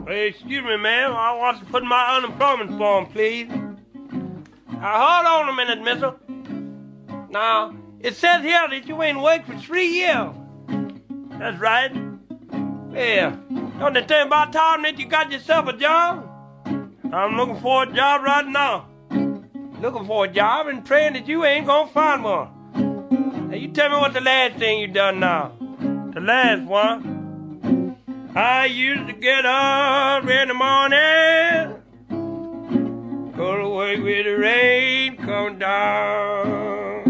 Hey, excuse me, ma'am. I want to put my unemployment form, please. Hold on a minute, mister. Now, it says here that you ain't worked for 3 years. That's right. Yeah. Don't it think about time that you got yourself a job? I'm looking for a job right now. Looking for a job and praying that you ain't gonna find one. Now, you tell me what the last thing you done now. The last one. I used to get up in the morning, go to work with the rain coming down.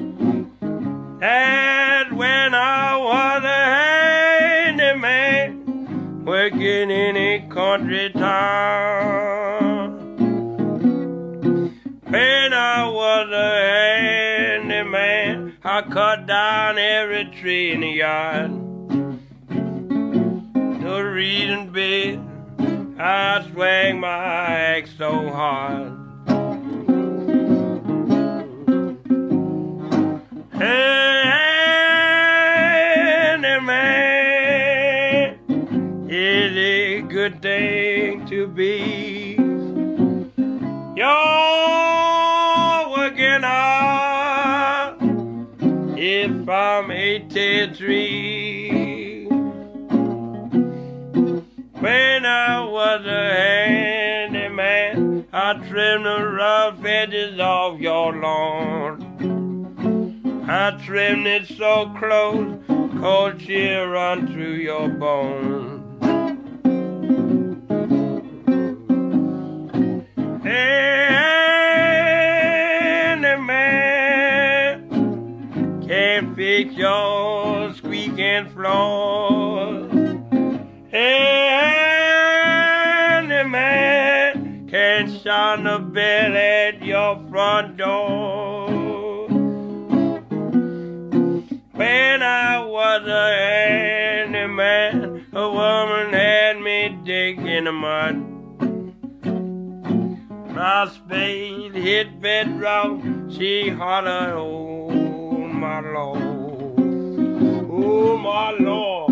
That's when I was a handyman, working in a country town. When I was a handyman, I cut down every tree in the yard. The reason being, I swing my axe so hard. Handyman is a good thing to be. You're working hard if I'm 83. When I was a handyman, I trimmed the rough edges off your lawn. I trimmed it so close, cold chill run through your bones. Handyman can't fix your squeaking floors. Handyman can't shine the bell at your front door. When I was a handyman, a woman had me dig in the mud. My spade hit bedrock, she hollered, oh my Lord, oh my Lord.